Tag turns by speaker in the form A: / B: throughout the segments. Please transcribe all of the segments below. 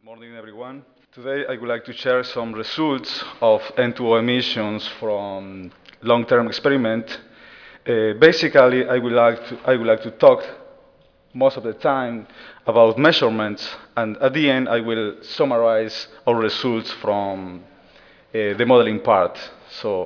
A: Good morning, everyone. Today, I would like to share some results of N2O emissions from long-term experiment. Basically, I would like to talk most of the time about measurements, and at the end, I will summarize our results from the modeling part. So,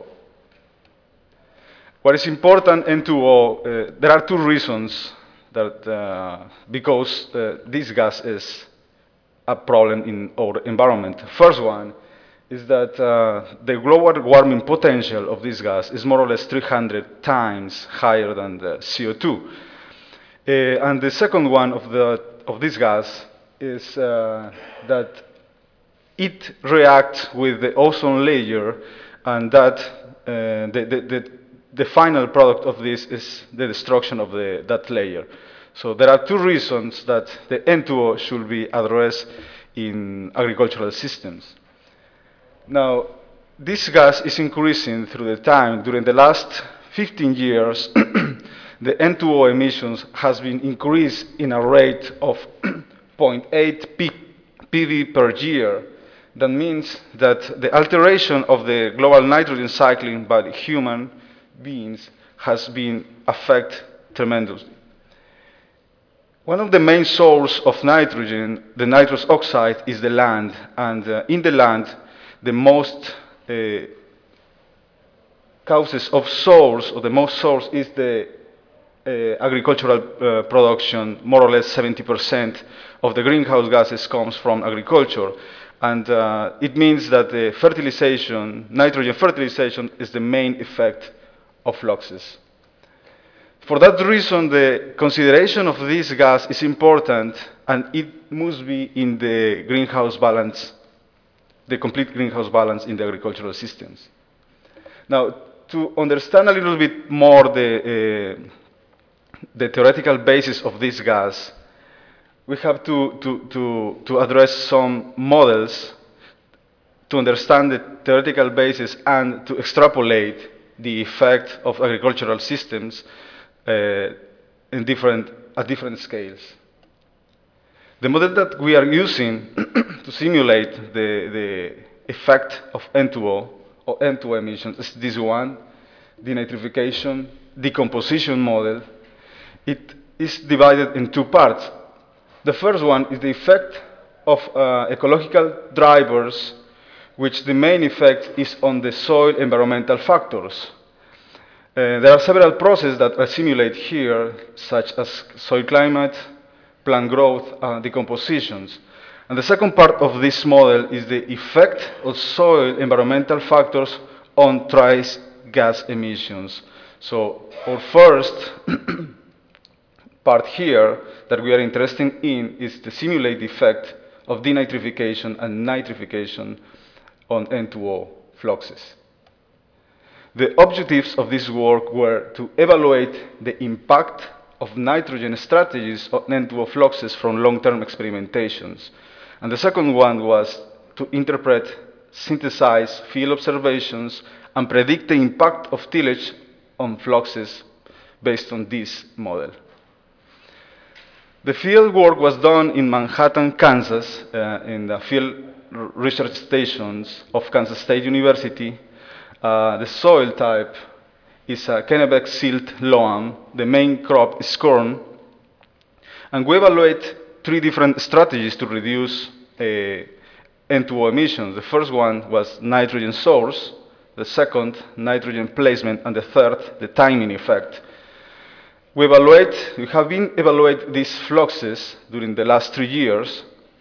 A: what is important N2O? There are two reasons that because this gas is a problem in our environment. First one is that the global warming potential of this gas is more or less 300 times higher than the CO2. And the second one of this gas is that it reacts with the ozone layer, and that the final product of this is the destruction of that layer. So there are two reasons that the N2O should be addressed in agricultural systems. Now, this gas is increasing through the time. During the last 15 years, the N2O emissions has been increased in a rate of 0.8 ppb per year. That means that the alteration of the global nitrogen cycling by human beings has been affected tremendously. One of the main sources of nitrogen, the nitrous oxide, is the land. And in the land, the most causes of source, or the most source, is the agricultural production. More or less 70% of the greenhouse gases comes from agriculture. And it means that the fertilization, nitrogen fertilization, is the main effect of fluxes. For that reason, the consideration of this gas is important, and it must be in the greenhouse balance, the complete greenhouse balance in the agricultural systems. Now, to understand a little bit more the theoretical basis of this gas, we have to address some models to understand the theoretical basis and to extrapolate the effect of agricultural systems at different scales. The model that we are using to simulate the effect of N2O or N2O emissions is this one, the nitrification decomposition model. It is divided in two parts. The first one is the effect of ecological drivers, which the main effect is on the soil environmental factors. There are several processes that are simulated here, such as soil climate, plant growth, decompositions. And the second part of this model is the effect of soil environmental factors on trace gas emissions. So our first part here that we are interested in is to simulate the effect of denitrification and nitrification on N2O fluxes. The objectives of this work were to evaluate the impact of nitrogen strategies on N2O fluxes from long-term experimentations. And the second one was to interpret, synthesize field observations, and predict the impact of tillage on fluxes based on this model. The field work was done in Manhattan, Kansas, in the field research stations of Kansas State University. The soil type is a Kennebec silt loam. The main crop is corn. And we evaluate three different strategies to reduce N2O emissions. The first one was nitrogen source, the second, nitrogen placement, and the third, the timing effect. We have been evaluating these fluxes during the last 3 years.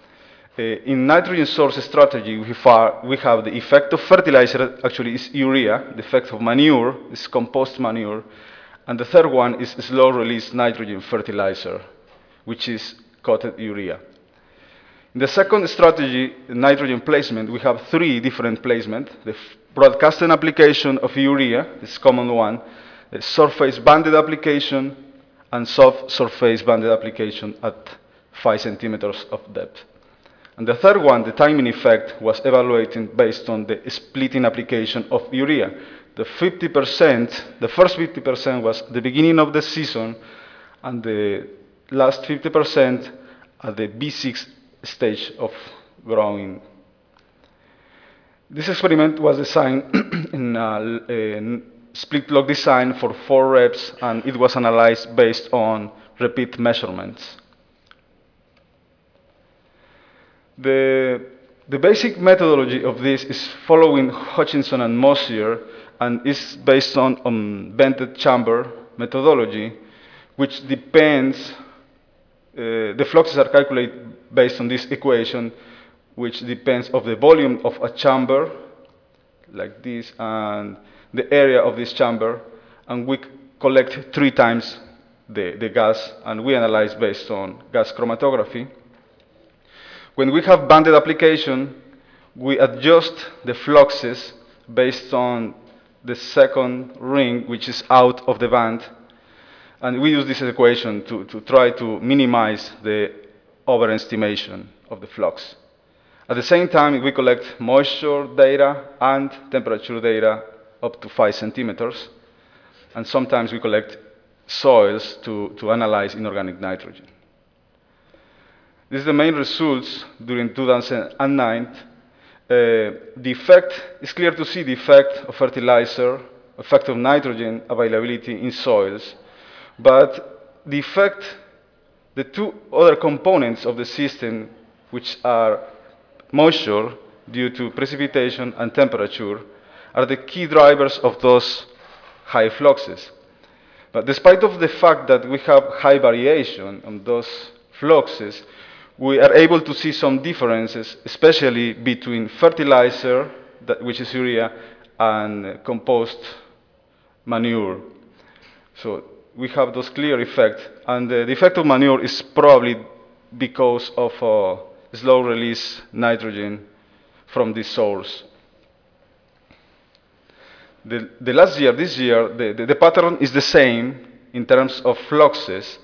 A: In nitrogen source strategy, we have the effect of fertilizer, actually is urea, the effect of manure is compost manure, and the third one is slow release nitrogen fertilizer, which is coated urea. In the second strategy, nitrogen placement, we have three different placements. The broadcasting application of urea is common one, the surface banded application, and soft surface banded application at 5 centimeters of depth. And the third one, the timing effect, was evaluated based on the splitting application of urea. The first 50% was the beginning of the season, and the last 50% at the B6 stage of growing. This experiment was designed in split block design for 4 reps, and it was analyzed based on repeat measurements. The basic methodology of this is following Hutchinson and Mosier, and is based on vented chamber methodology, which depends, the fluxes are calculated based on this equation, which depends of the volume of a chamber, like this, and the area of this chamber, and we collect 3 times the gas, and we analyze based on gas chromatography. When we have banded application, we adjust the fluxes based on the second ring, which is out of the band, and we use this equation to try to minimize the overestimation of the flux. At the same time, we collect moisture data and temperature data up to 5 centimeters, and sometimes we collect soils to analyze inorganic nitrogen. This is the main results during 2009. The effect, it's clear to see the effect of fertilizer, effect of nitrogen availability in soils, but the effect, the 2 other components of the system, which are moisture due to precipitation and temperature, are the key drivers of those high fluxes. But despite of the fact that we have high variation on those fluxes, we are able to see some differences, especially between fertilizer, which is urea, and compost manure. So we have those clear effects, and the effect of manure is probably because of slow release nitrogen from this source. The last year, this year, the pattern is the same in terms of fluxes,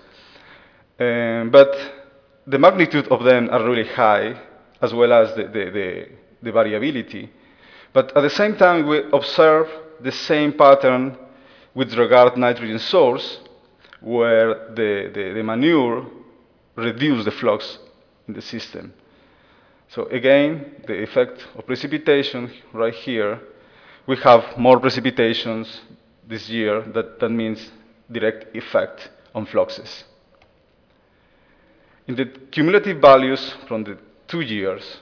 A: but the magnitude of them are really high, as well as the variability. But at the same time, we observe the same pattern with regard to nitrogen source, where the manure reduces the flux in the system. So again, the effect of precipitation right here, we have more precipitations this year. That means direct effect on fluxes. In the cumulative values from the 2 years,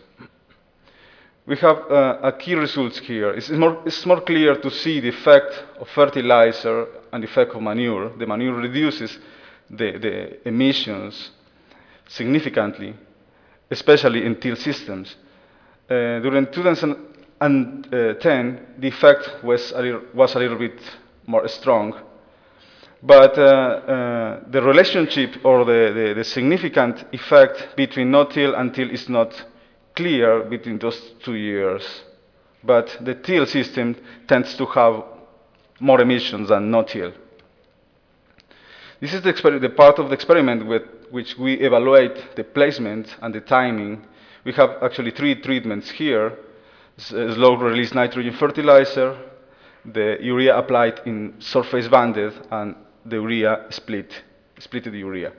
A: we have a key results here. It's more clear to see the effect of fertilizer and the effect of manure. The manure reduces the emissions significantly, especially in till systems. During 2010, the effect was a little bit more strong, but the relationship or the significant effect between no-till and till is not clear between those 2 years. But the till system tends to have more emissions than no-till. This is the part of the experiment with which we evaluate the placement and the timing. We have actually 3 treatments here: slow-release nitrogen fertilizer, the urea applied in surface banded, and the urea splitted urea.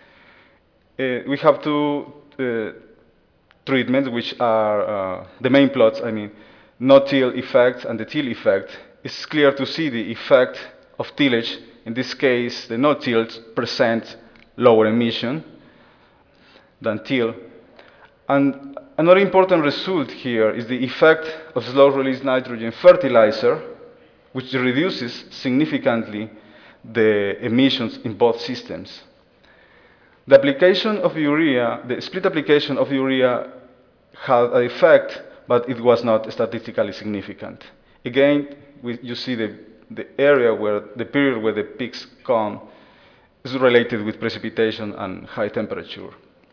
A: We have 2 treatments, which are the main plots. I mean, no-till effect and the till effect. It's clear to see the effect of tillage. In this case, the no-till present lower emission than till. And another important result here is the effect of slow-release nitrogen fertilizer, which reduces significantly the emissions in both systems. The application of urea, the split application of urea had an effect, but it was not statistically significant. Again, you see the area where the period where the peaks come is related with precipitation and high temperature.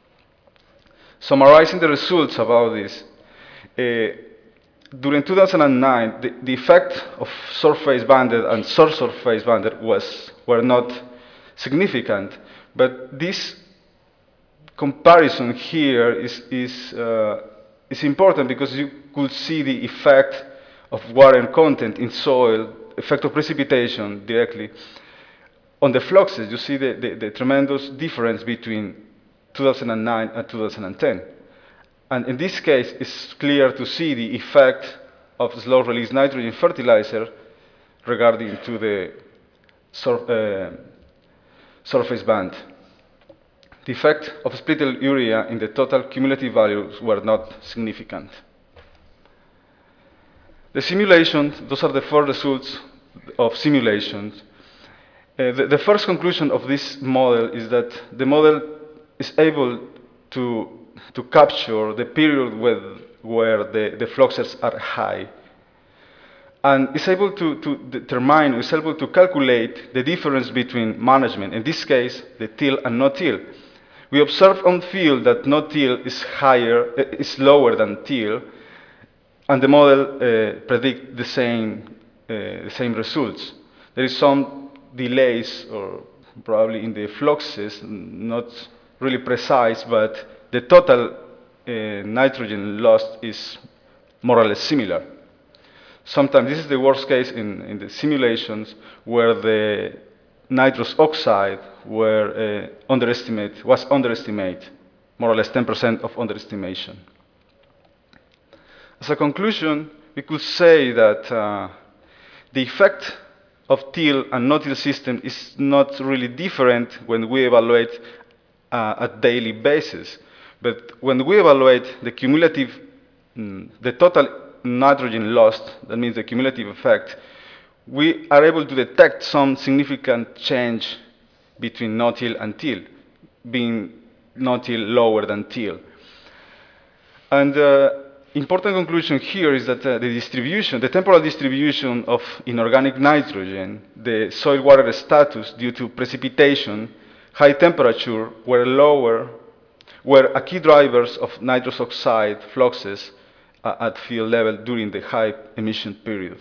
A: Summarizing the results about this, during 2009, the effect of surface banded and subsurface banded were not significant, but this comparison here is important because you could see the effect of water content in soil, effect of precipitation directly. On the fluxes, you see the tremendous difference between 2009 and 2010. And in this case, it's clear to see the effect of slow-release nitrogen fertilizer regarding to the surface band. The effect of split urea in the total cumulative values were not significant. The simulations, those are the 4 results of simulations. The first conclusion of this model is that the model is able to capture the period where the fluxes are high. And is able to determine, is able to calculate the difference between management, in this case, the till and no till. We observe on field that no till is lower than till, and the model predicts the same results. There is some delays, or probably in the fluxes, not really precise, but the total nitrogen lost is more or less similar. Sometimes this is the worst case in the simulations where the nitrous oxide was underestimated, more or less 10% of underestimation. As a conclusion, we could say that the effect of till and no-till system is not really different when we evaluate at daily basis. But when we evaluate the cumulative, the total nitrogen lost, that means the cumulative effect, we are able to detect some significant change between no-till and till, being no-till lower than till. And important conclusion here is that the distribution, the temporal distribution of inorganic nitrogen, the soil water status due to precipitation, high temperature were a key drivers of nitrous oxide fluxes at field level during the high emission period.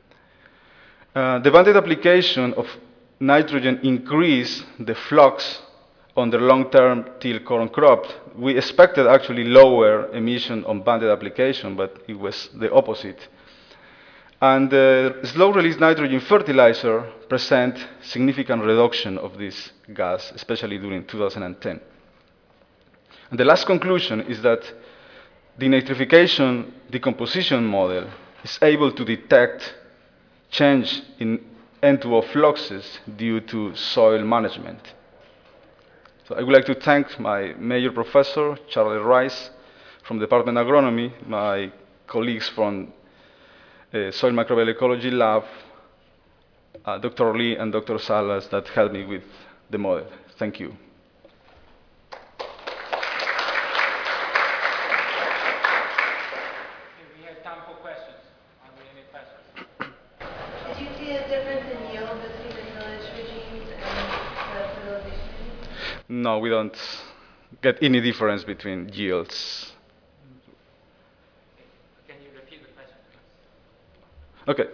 A: The banded application of nitrogen increased the flux on the long-term till corn crop. We expected actually lower emission on banded application, but it was the opposite. And the slow-release nitrogen fertilizer present significant reduction of this gas, especially during 2010. And the last conclusion is that the nitrification decomposition model is able to detect change in N2O fluxes due to soil management. So I would like to thank my major professor, Charlie Rice, from the Department of Agronomy, my colleagues from Soil Microbial Ecology Lab, Dr. Lee and Dr. Salas that helped me with the model. Thank you.
B: We have time for questions. Are there any questions?
C: Did you see a difference in yield between the tillage regimes and the fertilization regimes?
A: No, we don't get any difference between yields.
B: Can you repeat the question, please?
A: Okay.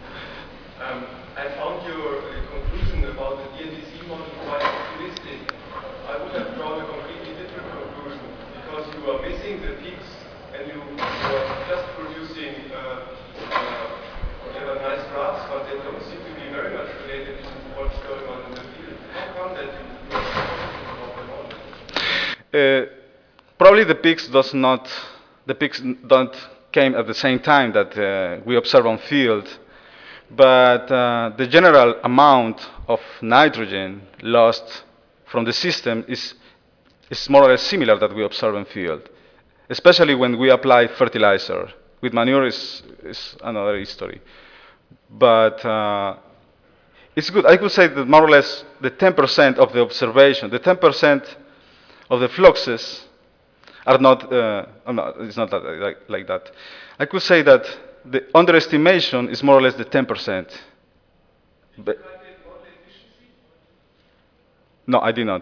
D: I found your conclusion about the DNDC model quite optimistic. I would have drawn a completely different conclusion because you are missing the peaks and you are just producing whatever nice graphs, but they don't seem to be very much related to what's going on in the field. How come that you are so positive about the model?
A: Probably the peaks don't came at the same time that we observe on field, but the general amount of nitrogen lost from the system is more or less similar that we observe in field, especially when we apply fertilizer. With manure is another history. But it's good. I could say that more or less the 10% of the observation, the 10% of the fluxes are not, it's not that, like that. I could say that the underestimation is more or less the 10%. But no, I did not.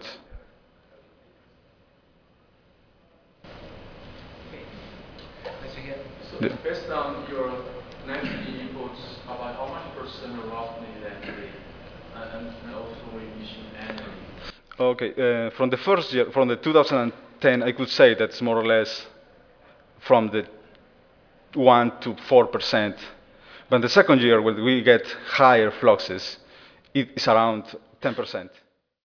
D: So based on your nitrogen inputs, about how much percent roughly that and also emission annually?
A: Okay, from the first year, from the 2010, I could say that's more or less from the 1 to 4%. But the second year, when we get higher fluxes, it is around 10%.